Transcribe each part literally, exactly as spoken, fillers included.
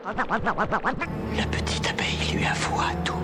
La petite abeille lui avoua tout.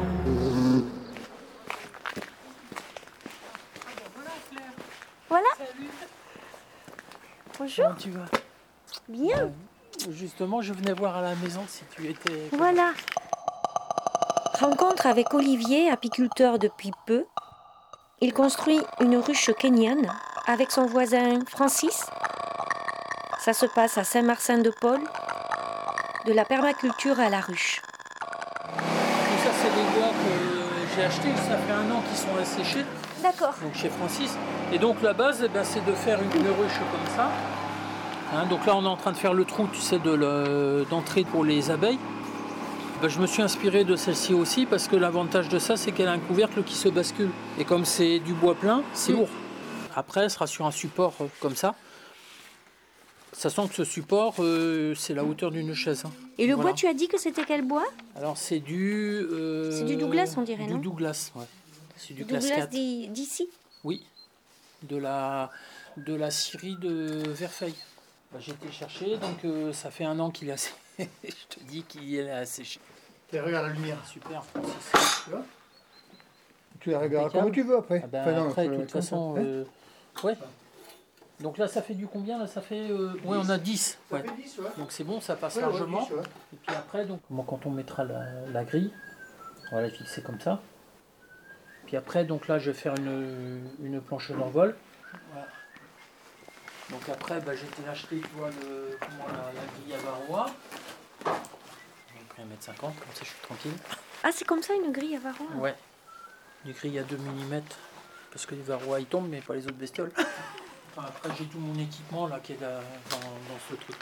Voilà. Salut. Bonjour. Comment tu vas? Bien. Euh, justement, je venais voir à la maison si tu étais... Voilà. Rencontre avec Olivier, apiculteur depuis peu. Il construit une ruche kenyane avec son voisin Francis. Ça se passe à Saint-Martin-de-Paul, de la permaculture à la ruche. Tout ça, c'est des bois que j'ai achetés. Ça fait un an qu'ils sont asséchés, D'accord. donc chez Francis. Et donc la base, eh ben, c'est de faire une, une ruche comme ça. Hein, donc là, on est en train de faire le trou, tu sais, de le, d'entrée pour les abeilles. Ben, je me suis inspiré de celle-ci aussi parce que l'avantage de ça, c'est qu'elle a un couvercle qui se bascule. Et comme c'est du bois plein, c'est lourd. Après, elle sera sur un support euh, comme ça. Sachant que ce support, euh, c'est la hauteur d'une chaise. Hein. Et le Voilà. bois, tu as dit que c'était quel bois? Alors c'est du... euh, C'est du Douglas, on dirait, du non? Douglas, ouais. C'est du Douglas classe quatre. d'i- d'ici? Oui. De la, de la scierie de Verfeil. Bah, j'ai été chercher, donc euh, ça fait un an qu'il est assez... Je te dis qu'il est asséché. Et regarde la lumière. Super, Francis. Tu vois? Tu la regardes Impeccable. comme tu veux après. Ah ben, Enfin, non, après, faut de la- toute comme façon... ça. euh, ouais. Donc là, ça fait du combien? Là, ça fait... euh, ouais, on a dix. Ça Ouais. fait dix, ouais. Donc c'est bon, ça passe Ouais, ouais, largement. dix, ouais. Et puis après, donc, bon, quand on mettra la, la grille, on va la fixer comme ça. Puis après, donc là, je vais faire une, une planche d'envol. Voilà. Donc après, bah, j'ai été acheter, tu vois, le, comment, la, la grille à varroa. J'ai pris un mètre cinquante, comme ça je suis tranquille. Ah, c'est comme ça une grille à varroa? Ouais. Une grille à deux millimètres. Parce que les varrois ils tombent, mais pas les autres bestioles. Enfin, après, j'ai tout mon équipement là qui est là, dans, dans ce truc.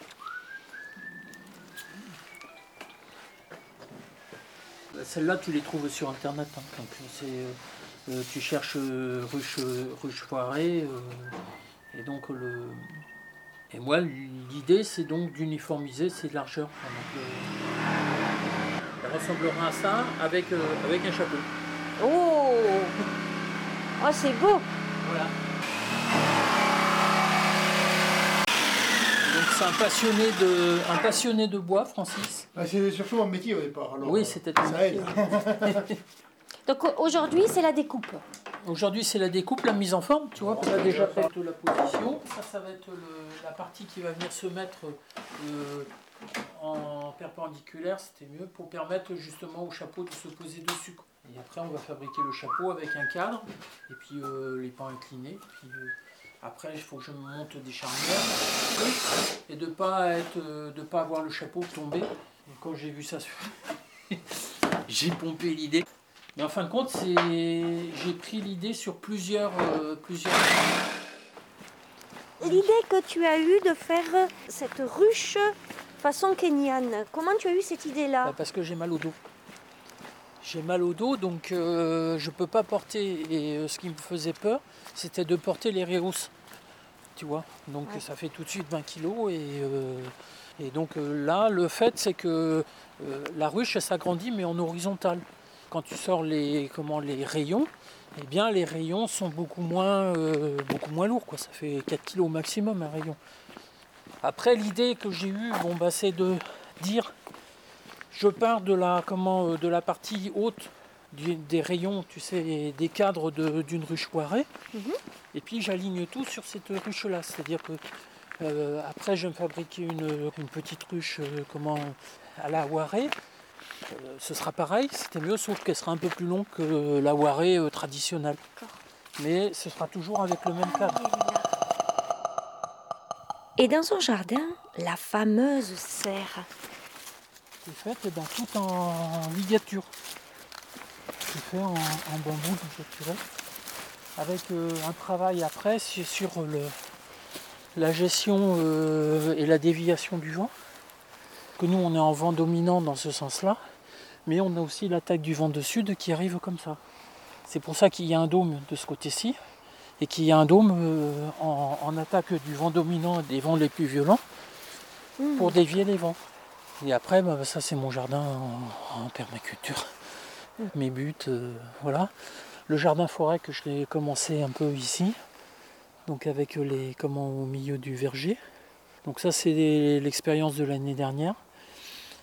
Celles-là, tu les trouves sur internet. Hein. Donc, c'est, euh, tu cherches euh, ruche, ruche foirée. Euh, et donc, le... et moi, l'idée, c'est donc d'uniformiser ces largeurs. Donc, euh, elle ressemblera à ça avec, euh, avec un chapeau. Oh! Oh, c'est beau! Voilà. Donc, c'est un passionné de, un passionné de bois, Francis. Ah, c'est surtout un métier au départ. Alors, Oui, euh, c'était un ça métier. aide. Donc aujourd'hui, c'est la découpe. Aujourd'hui, c'est la découpe, la mise en forme. Tu vois, on a déjà fait la position. Ça, ça va être le- la partie qui va venir se mettre euh, en perpendiculaire, c'était mieux, pour permettre justement au chapeau de se poser dessus. Quoi. Et après, on va fabriquer le chapeau avec un cadre, et puis euh, les pans inclinés. Puis, euh, après, il faut que je me monte des charnières, et de ne pas, être, euh, de pas avoir le chapeau tombé. Donc, quand j'ai vu ça, j'ai pompé l'idée. Mais en fin de compte, c'est... j'ai pris l'idée sur plusieurs, euh, plusieurs... L'idée que tu as eue de faire cette ruche façon kenyane, comment tu as eu cette idée-là? Bah, parce que j'ai mal au dos. J'ai mal au dos, donc euh, je peux pas porter. Et euh, ce qui me faisait peur, c'était de porter les Reus. Tu vois, donc Ouais. ça fait tout de suite vingt kilos. Et, euh, et donc euh, là, le fait, c'est que euh, la ruche, elle s'agrandit, mais en horizontal. Quand tu sors les, comment, les rayons, eh bien les rayons sont beaucoup moins, euh, beaucoup moins lourds, quoi. Ça fait quatre kilos au maximum un rayon. Après, l'idée que j'ai eue, bon, bah, c'est de dire, je pars de la, comment, euh, de la partie haute du- des rayons, tu sais, des cadres de- d'une ruche poirée, Mhm. et puis j'aligne tout sur cette ruche-là. C'est-à-dire que euh, après, je vais me fabriquer une, une petite ruche euh, comment, à la Warée. Euh, ce sera pareil, c'était mieux, sauf qu'elle sera un peu plus longue que la Warée euh, traditionnelle. D'accord. Mais ce sera toujours avec le même cadre. Et dans son jardin, la fameuse serre. C'est fait eh ben, tout en ligature. C'est fait en, en bambou ligaturé. Avec euh, un travail après sur, sur le, la gestion euh, et la déviation du vent. Que nous on est en vent dominant dans ce sens-là, mais on a aussi l'attaque du vent de sud qui arrive comme ça. C'est pour ça qu'il y a un dôme de ce côté-ci, et qu'il y a un dôme euh, en, en attaque du vent dominant et des vents les plus violents, Mmh. pour dévier les vents. Et après, bah, ça c'est mon jardin en, en permaculture. Mes buts, euh, voilà. Le jardin forêt que je l'ai commencé un peu ici, donc avec les, comment, au milieu du verger. Donc ça c'est l'expérience de l'année dernière.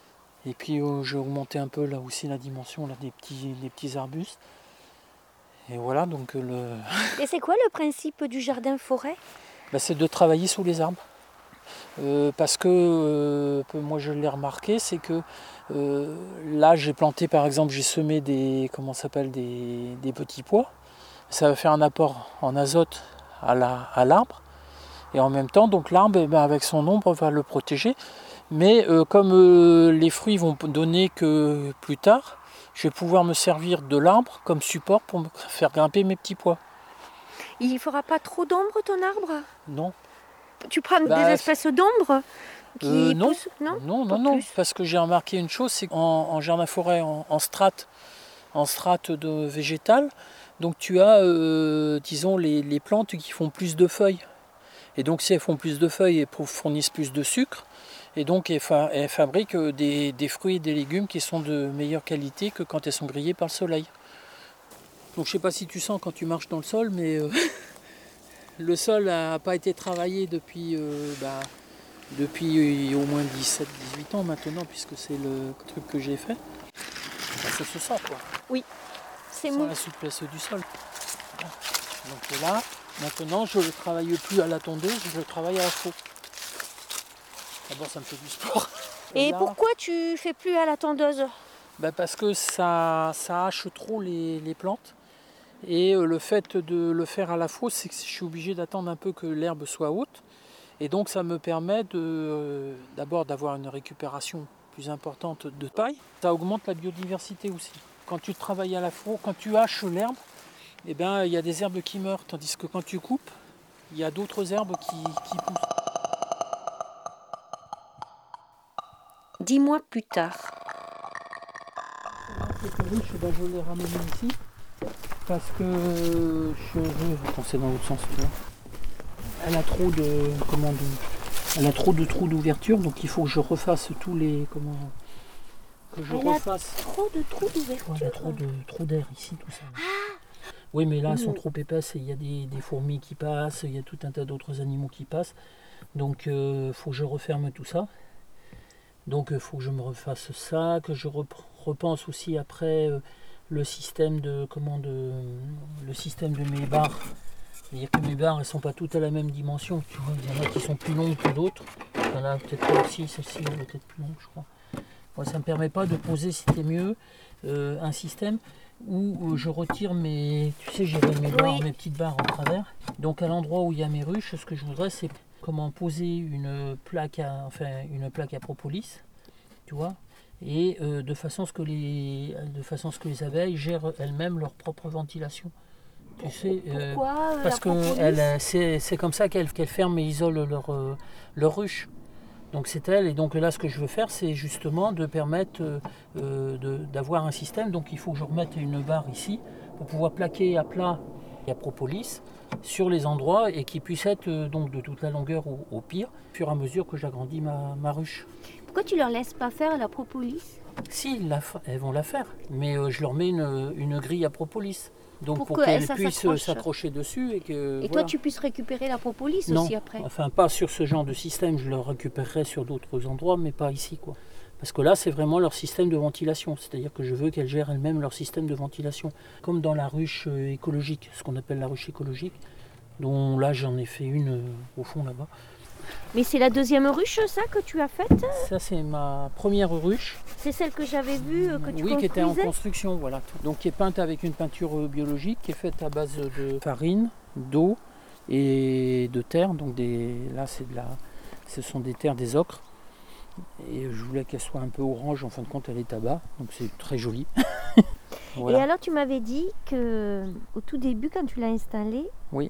Et puis euh, j'ai augmenté un peu là aussi la dimension là, des, petits, des petits arbustes. Et voilà, donc euh, le... Et c'est quoi le principe du jardin-forêt? bah, c'est de travailler sous les arbres. Euh, parce que, euh, moi je l'ai remarqué, c'est que euh, là j'ai planté par exemple, j'ai semé des, comment ça s'appelle, des, des petits pois. Ça va faire un apport en azote à, la, à l'arbre. Et en même temps, donc l'arbre, eh ben, avec son ombre, va le protéger. Mais euh, comme euh, les fruits vont donner que plus tard, je vais pouvoir me servir de l'arbre comme support pour me faire grimper mes petits pois. Il ne fera pas trop d'ombre ton arbre? Non. Tu prends Bah, des espèces d'ombre qui euh, non. poussent? Non, non, pas non, non. plus. Parce que j'ai remarqué une chose, c'est qu'en en jardin-forêt, en, en strate, en strate de végétal, donc tu as, euh, disons, les, les plantes qui font plus de feuilles. Et donc si elles font plus de feuilles, elles fournissent plus de sucre. Et donc elles, fa elles fabriquent des, des fruits et des légumes qui sont de meilleure qualité que quand elles sont grillées par le soleil. Donc je ne sais pas si tu sens quand tu marches dans le sol, mais euh, le sol n'a pas été travaillé depuis, euh, bah, depuis au moins dix-sept dix-huit ans maintenant, puisque c'est le truc que j'ai fait. Bah, ça se sent quoi. Oui, c'est Sans mou. la souplesse du sol. Donc là, maintenant je ne le travaille plus à la tondeuse, je le travaille à la faux. D'abord ça me fait du sport. Et là, pourquoi tu fais plus à la tondeuse? bah parce que ça, ça hache trop les, les plantes. Et le fait de le faire à la faux, c'est que je suis obligé d'attendre un peu que l'herbe soit haute. Et donc ça me permet de, d'abord d'avoir une récupération plus importante de paille. Ça augmente la biodiversité aussi. Quand tu travailles à la faux, quand tu haches l'herbe, eh ben, il y a des herbes qui meurent. Tandis que quand tu coupes, il y a d'autres herbes qui, qui poussent. Dix mois plus tard. Cette ruche, ben, je l'ai ramenée ici parce que je veux. Attends, c'est dans l'autre sens, tu vois. Elle a trop de. Comment de. Elle a trop de trous d'ouverture, donc il faut que je refasse tous les. Comment. Que je Elle refasse. a trop de trous d'ouverture. Il y a trop de trop d'air ici, tout ça. Ah oui, mais là, elles sont trop épaisses et il y a des, des fourmis qui passent, il y a tout un tas d'autres animaux qui passent. Donc, il euh, faut que je referme tout ça. Donc il faut que je me refasse ça, que je repense aussi après euh, le système de comment de le système de mes barres. C'est-à-dire que mes barres elles sont pas toutes à la même dimension. Tu vois, il y en a qui sont plus longues que d'autres. Il y en a peut-être pas aussi, celle-ci elle est peut-être plus longue, je crois. Moi, ça me permet pas de poser, c'était mieux, euh, un système où euh, je retire mes. Tu sais, j'ai mes barres, oui. mes petites barres en travers. Donc à l'endroit où il y a mes ruches, ce que je voudrais c'est comment poser une plaque à, enfin, une plaque à propolis, tu vois, et euh, de façon à ce que les, de façon à ce que les abeilles gèrent elles-mêmes leur propre ventilation. Tu sais, euh, Pourquoi parce que elles, c'est, c'est comme ça qu'elles, qu'elles ferment et isolent leur, euh, leur ruche. Donc c'est elle, et donc là ce que je veux faire c'est justement de permettre euh, de, d'avoir un système. Donc il faut que je remette une barre ici pour pouvoir plaquer à plat et à propolis sur les endroits et qui puissent être euh, donc de toute la longueur au, au pire, au fur et à mesure que j'agrandis ma, ma ruche. Pourquoi tu leur laisses pas faire la propolis? Si, la, elles vont la faire, mais euh, je leur mets une, une grille à propolis. Donc pour, pour qu'elles puissent s'accroche. s'accrocher dessus. Et, que, et voilà. toi tu puisses récupérer la propolis non, aussi après? Enfin pas sur ce genre de système, je le récupérerai sur d'autres endroits, mais pas ici quoi. Parce que là c'est vraiment leur système de ventilation, c'est-à-dire que je veux qu'elles gèrent elles-mêmes leur système de ventilation. Comme dans la ruche écologique, ce qu'on appelle la ruche écologique, dont là j'en ai fait une euh, au fond là-bas. Mais c'est la deuxième ruche, ça, que tu as faite? Ça, c'est ma première ruche. C'est celle que j'avais vue, que tu Oui, construisais? qui était en construction, voilà. Donc, qui est peinte avec une peinture biologique, qui est faite à base de farine, d'eau et de terre. Donc, des, là, c'est de la, ce sont des terres, des ocres. Et je voulais qu'elle soit un peu orange. En fin de compte, elle est tabac. Donc, c'est très joli. Voilà. Et alors, tu m'avais dit qu'au tout début, quand tu l'as installée, oui.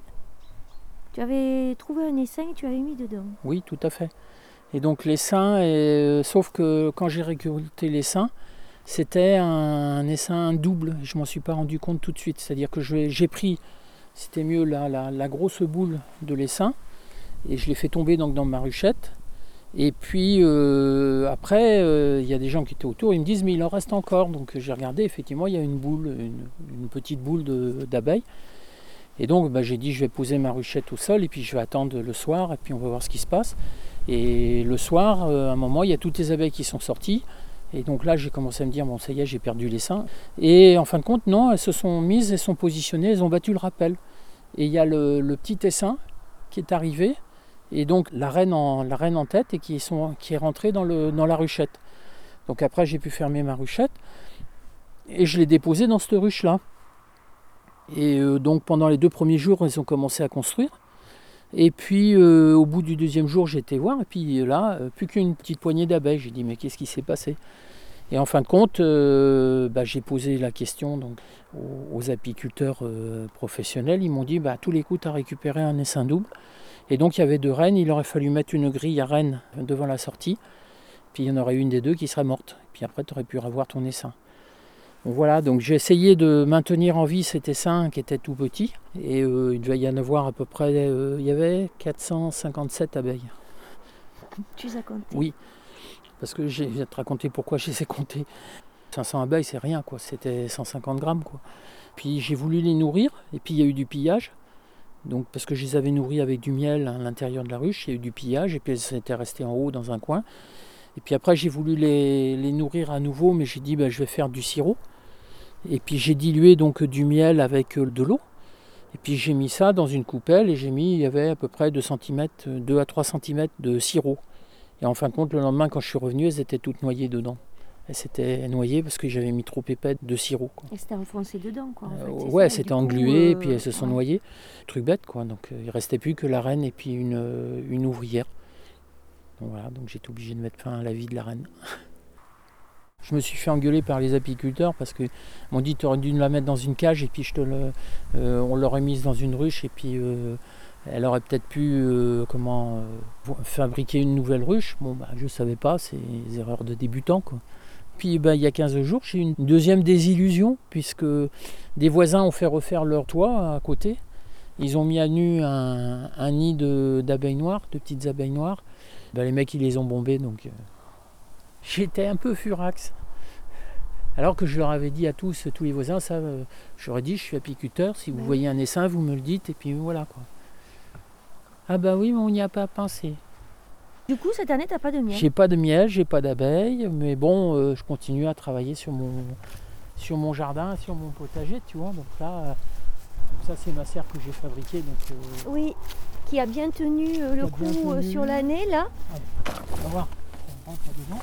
tu avais trouvé un essaim et tu avais mis dedans. Oui, tout à fait. Et donc l'essaim, est... sauf que quand j'ai récolté l'essaim, c'était un essaim double. Je ne m'en suis pas rendu compte tout de suite. C'est-à-dire que j'ai pris, c'était mieux, la, la, la grosse boule de l'essaim et je l'ai fait tomber donc dans ma ruchette. Et puis euh, après, il euh, y a des gens qui étaient autour, ils me disent mais il en reste encore. Donc j'ai regardé, effectivement, il y a une boule, une, une petite boule d'abeilles. Et donc bah, j'ai dit je vais poser ma ruchette au sol et puis je vais attendre le soir et puis on va voir ce qui se passe. Et le soir, euh, à un moment, il y a toutes les abeilles qui sont sorties Et donc là, j'ai commencé à me dire, bon, ça y est, j'ai perdu l'essaim. Et en fin de compte, non, elles se sont mises, elles sont positionnées, elles ont battu le rappel. Et il y a le, le petit essaim qui est arrivé, et donc la reine en, la reine en tête, et qui, sont, qui est rentrée dans, le, dans la ruchette. Donc après, j'ai pu fermer ma ruchette, et je l'ai déposée dans cette ruche-là. Et euh, donc pendant les deux premiers jours, ils ont commencé à construire. Et puis euh, au bout du deuxième jour, j'ai été voir, et puis là, euh, plus qu'une petite poignée d'abeilles. J'ai dit, mais qu'est-ce qui s'est passé ? Et en fin de compte, euh, bah, j'ai posé la question donc, aux, aux apiculteurs euh, professionnels. Ils m'ont dit, bah, à tous les coups, tu as récupéré un essaim double. Et donc il y avait deux reines, il aurait fallu mettre une grille à reines devant la sortie. Puis il y en aurait une des deux qui serait morte. Puis après, tu aurais pu revoir ton essaim. Donc voilà, donc j'ai essayé de maintenir en vie cet essaim qui était tout petit. Et euh, il devait y en avoir à peu près, euh, il y avait quatre cent cinquante-sept abeilles. Tu les as comptées ? Oui, parce que je vais te raconter pourquoi je les ai comptées. cinq cents abeilles, c'est rien, quoi. C'était cent cinquante grammes, quoi. Puis j'ai voulu les nourrir, et puis il y a eu du pillage. Donc, parce que je les avais nourris avec du miel à l'intérieur de la ruche, il y a eu du pillage, et puis elles étaient restées en haut dans un coin. Et puis après, j'ai voulu les, les nourrir à nouveau, mais j'ai dit, bah, je vais faire du sirop. Et puis j'ai dilué donc du miel avec de l'eau. Et puis j'ai mis ça dans une coupelle, et j'ai mis, il y avait à peu près deux centimètres, deux à trois centimètres de sirop. Et en fin de compte, le lendemain, quand je suis revenu, elles étaient toutes noyées dedans. Elles s'étaient noyées parce que j'avais mis trop épais de sirop, quoi. Et c'était enfoncé dedans, quoi. En fait, Euh, c'est ouais, ça, c'était du coup, englué, euh, et puis elles se sont ouais. noyées. Truc bête, quoi. Donc euh, il restait plus que la reine et puis une, euh, une ouvrière. Donc voilà, donc j'ai été obligé de mettre fin à la vie de la reine. Je me suis fait engueuler par les apiculteurs parce qu'ils m'ont dit, tu aurais dû la mettre dans une cage, et puis je te le, euh, on l'aurait mise dans une ruche, et puis euh, elle aurait peut-être pu euh, comment, euh, fabriquer une nouvelle ruche. Bon, bah, je ne savais pas, c'est des erreurs de débutants, quoi. Puis bah, il y a quinze jours, j'ai eu une deuxième désillusion, puisque des voisins ont fait refaire leur toit à côté. Ils ont mis à nu un, un nid de, d'abeilles noires, de petites abeilles noires. Bah, les mecs, ils les ont bombées, donc... Euh, J'étais un peu furax. Alors que je leur avais dit à tous, tous les voisins, ça, euh, je leur ai dit, je suis apiculteur, si vous oui. voyez un essaim, vous me le dites, et puis voilà, quoi. Ah bah oui, mais on n'y a pas pensé. Du coup, cette année, tu n'as pas de miel ? J'ai pas de miel, j'ai pas d'abeilles, mais bon, euh, je continue à travailler sur mon, sur mon jardin, sur mon potager, tu vois. Donc là, euh, ça c'est ma serre que j'ai fabriquée. Donc, euh, oui, qui a bien tenu euh, le coup tenu. Euh, sur l'année, là. Allez, on va voir. On rentre dedans.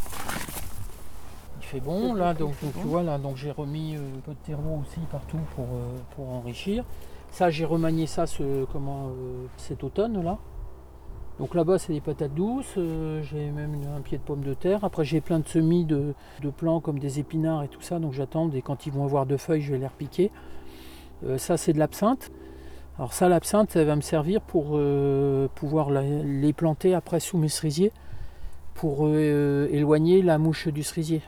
Il fait bon là, donc, donc tu vois là, donc j'ai remis euh, un peu de terreau aussi partout pour, euh, pour enrichir. Ça, j'ai remanié ça ce, comment, euh, cet automne là. Donc là-bas c'est des patates douces, euh, j'ai même un pied de pomme de terre. Après j'ai plein de semis de, de plants comme des épinards et tout ça, donc j'attends, et quand ils vont avoir de feuilles, je vais les repiquer. Euh, ça c'est de l'absinthe. Alors ça, l'absinthe, ça va me servir pour euh, pouvoir la, les planter après sous mes cerisiers, pour euh, éloigner la mouche du cerisier.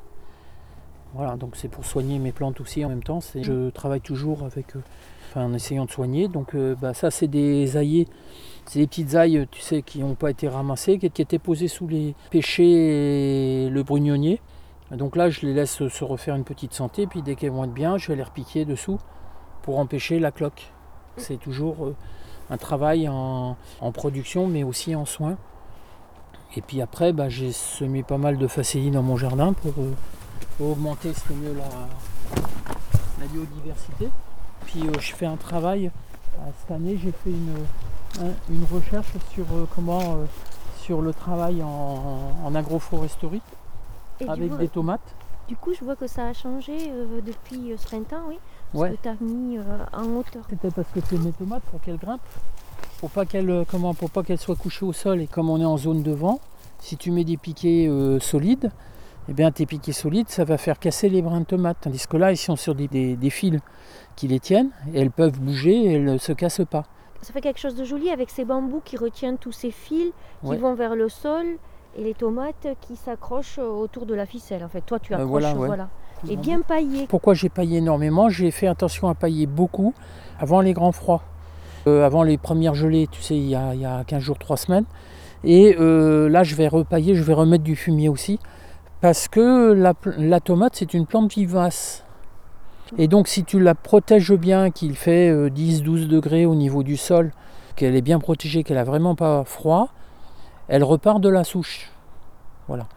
Voilà, donc c'est pour soigner mes plantes aussi en même temps. C'est, je travaille toujours avec, euh, enfin, en essayant de soigner. Donc euh, bah, ça c'est des aillées, c'est des petites ailles, tu sais, qui n'ont pas été ramassées, qui, qui étaient posées sous les pêchers et le brugnonnier. Donc là je les laisse se refaire une petite santé, puis dès qu'elles vont être bien, je vais les repiquer dessous pour empêcher la cloque. C'est toujours euh, un travail en, en production, mais aussi en soins. Et puis après, bah, j'ai semé pas mal de facéties dans mon jardin pour, euh, pour augmenter, c'était mieux, la, la biodiversité. Puis euh, je fais un travail, euh, cette année j'ai fait une, un, une recherche sur, euh, comment, euh, sur le travail en, en agroforesterie et avec vois, des tomates. Du coup, je vois que ça a changé euh, depuis ce printemps, oui. Parce ouais. que tu as mis euh, en hauteur. C'était parce que c'est mes tomates pour qu'elles grimpent. Pour pas qu'elles comment pour pas qu'elles soient couchées au sol, et comme on est en zone de vent, si tu mets des piquets euh, solides, eh bien tes piquets solides, ça va faire casser les brins de tomates. Tandis que là, ils sont sur des, des, des fils qui les tiennent, et elles peuvent bouger et elles ne se cassent pas. Ça fait quelque chose de joli avec ces bambous qui retiennent tous ces fils qui ouais. vont vers le sol, et les tomates qui s'accrochent autour de la ficelle. En fait, toi tu accroches, euh, voilà. Ouais. voilà. Et bien paillé. Pourquoi j'ai paillé énormément ? J'ai fait attention à pailler beaucoup avant les grands froids. Euh, avant les premières gelées, tu sais, il y a, il y a quinze jours, trois semaines. Et euh, là, je vais repailler, je vais remettre du fumier aussi. Parce que la, la tomate, c'est une plante vivace. Et donc, si tu la protèges bien, qu'il fait euh, dix à douze degrés au niveau du sol, qu'elle est bien protégée, qu'elle n'a vraiment pas froid, elle repart de la souche. Voilà.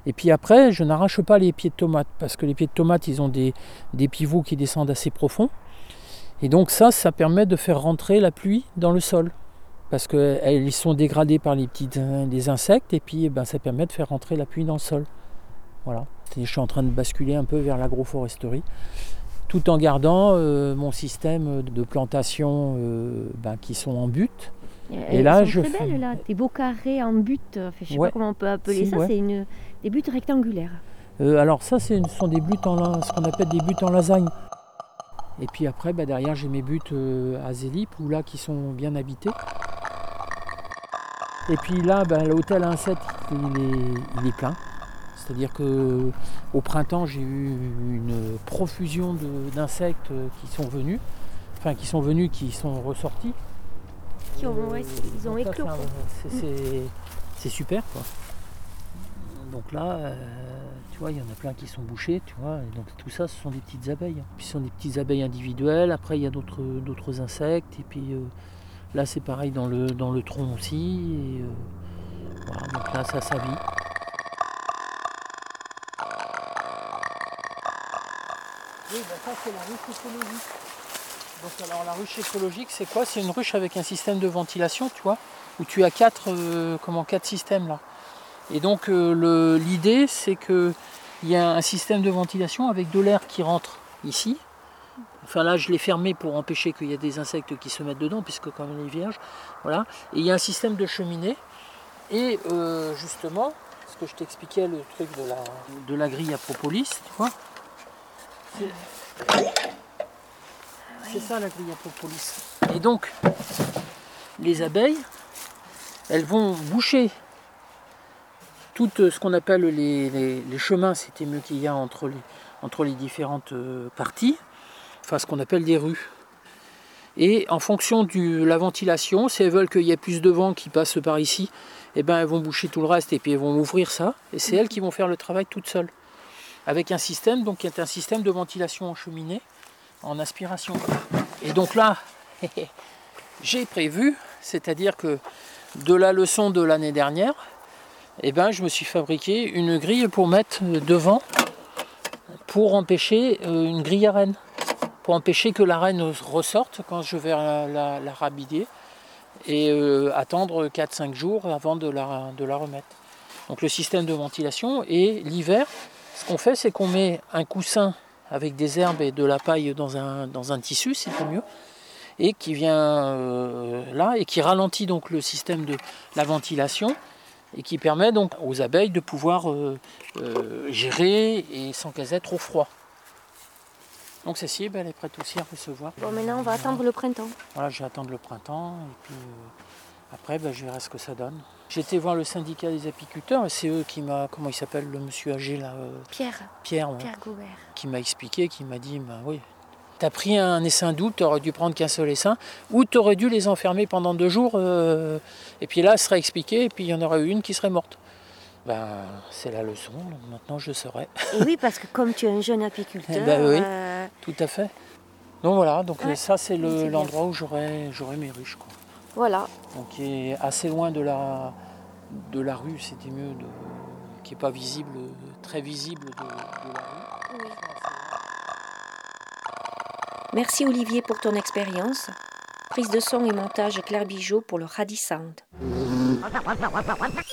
Et puis après, je n'arrache pas les pieds de tomates, parce que les pieds de tomates, ils ont des, des pivots qui descendent assez profonds. Et donc ça, ça permet de faire rentrer la pluie dans le sol. Parce qu'ils sont dégradés par les petits les insectes, et puis ben, ça permet de faire rentrer la pluie dans le sol. Voilà. Je suis en train de basculer un peu vers l'agroforesterie, tout en gardant euh, mon système de plantation euh, ben, qui sont en butte. Et, et là, sont je très fais... belles là, des beaux carrés en butte. Enfin, je ne sais ouais. pas comment on peut appeler si, ça. Ouais. C'est une des buttes rectangulaires. Euh, alors ça, ce sont des buttes en ce qu'on appelle des buttes en lasagne. Et puis après, ben, derrière, j'ai mes buttes euh, à Zélip, où là, qui sont bien habitées. Et puis là, ben, l'hôtel à insectes, il est, il est plein. C'est-à-dire qu'au printemps, j'ai eu une profusion de, d'insectes qui sont venus, enfin qui sont venus, qui sont ressortis. Qui ont, ouais, ils ont éclos. C'est, c'est, c'est super, quoi. Donc là, euh, tu vois, il y en a plein qui sont bouchés, tu vois. Et donc tout ça, ce sont des petites abeilles. Puis ce sont des petites abeilles individuelles. Après, il y a d'autres, d'autres insectes. Et puis euh, là, c'est pareil dans le, dans le tronc aussi. Et, euh, voilà, donc là, ça s'habille. Oui, ben ça c'est la ruche écologique. Donc alors la ruche écologique c'est quoi? C'est une ruche avec un système de ventilation, tu vois, où tu as quatre, euh, comment, quatre systèmes là. Et donc euh, le, l'idée c'est qu'il y a un système de ventilation avec de l'air qui rentre ici. Enfin là je l'ai fermé pour empêcher qu'il y ait des insectes qui se mettent dedans, puisque comme elle est vierge, voilà. Et il y a un système de cheminée. Et euh, justement, ce que je t'expliquais, le truc de la, de la grille à propolis, tu vois. C'est... c'est ça la grille à propolis. Et donc, les abeilles, elles vont boucher tout ce qu'on appelle les, les, les chemins, c'était mieux qu'il y a entre les, entre les différentes parties, enfin ce qu'on appelle des rues. Et en fonction de la ventilation, si elles veulent qu'il y ait plus de vent qui passe par ici, eh ben elles vont boucher tout le reste et puis elles vont ouvrir ça. Et c'est elles qui vont faire le travail toutes seules. Avec un système, donc qui est un système de ventilation en cheminée, en aspiration. Et donc là, j'ai prévu, c'est-à-dire que de la leçon de l'année dernière, eh ben, je me suis fabriqué une grille pour mettre devant, pour empêcher une grille à reine, pour empêcher que la reine ressorte quand je vais la, la, la rhabiller, et euh, attendre quatre à cinq jours avant de la, de la remettre. Donc le système de ventilation, et l'hiver, ce qu'on fait, c'est qu'on met un coussin avec des herbes et de la paille dans un, dans un tissu, c'est pas mieux, et qui vient euh, là et qui ralentit donc le système de la ventilation et qui permet donc aux abeilles de pouvoir euh, euh, gérer et sans qu'elles aient trop froid. Donc Cécile, elle est prête aussi à recevoir. Bon, maintenant on va attendre le printemps. Voilà, je vais attendre le printemps et puis euh, après ben, je verrai ce que ça donne. J'ai été voir le syndicat des apiculteurs et c'est eux qui m'a, comment il s'appelle le monsieur âgé là euh, Pierre. Pierre, ouais, Pierre Gaubert. Qui m'a expliqué, qui m'a dit, ben oui, t'as pris un essaim d'août, t'aurais dû prendre qu'un seul essaim, ou t'aurais dû les enfermer pendant deux jours, euh, et puis là, ce serait expliqué, et puis il y en aurait eu une qui serait morte. Ben, c'est la leçon, donc maintenant je saurai. Et oui, parce que comme tu es un jeune apiculteur... ben oui, euh... tout à fait. Donc voilà, donc ouais, ça c'est, le, c'est l'endroit où j'aurai, j'aurai mes ruches, quoi. Voilà. Donc qui est assez loin de la, de la rue, c'était mieux, de, qui n'est pas visible, très visible de, de la rue. Oui. Merci Olivier pour ton expérience. Prise de son et montage Claire Bigeot pour le Radi Sound.